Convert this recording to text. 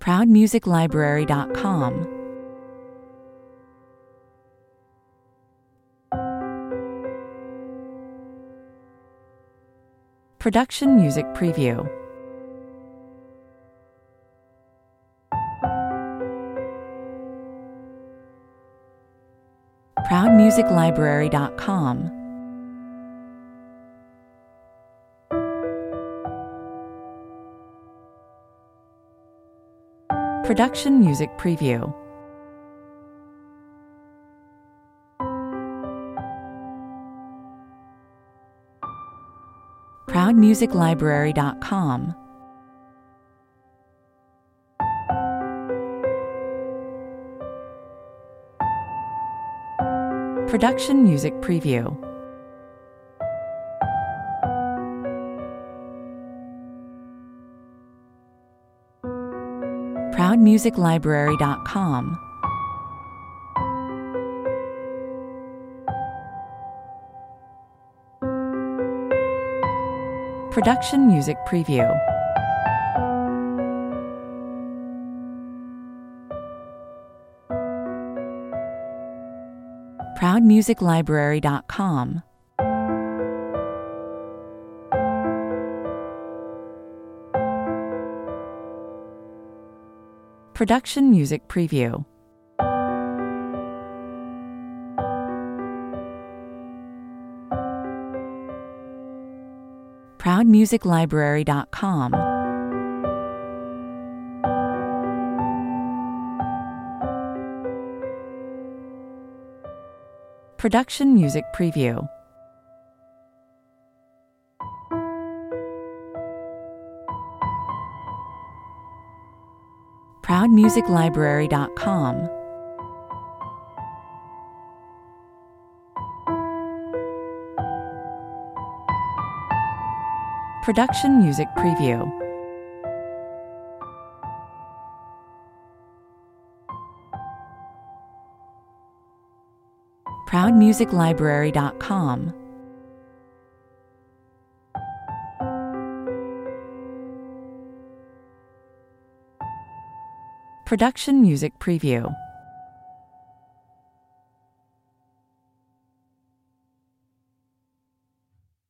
ProudMusicLibrary.com. Production Music Preview. ProudMusicLibrary.com. Production Music Preview. ProudMusicLibrary.com. Production Music Preview. ProudMusicLibrary.com. Production Music Preview. ProudMusicLibrary.com. Production Music Preview. ProudMusicLibrary.com. Production Music Preview. ProudMusicLibrary.com. Production Music Preview. ProudMusicLibrary.com. Production Music Preview.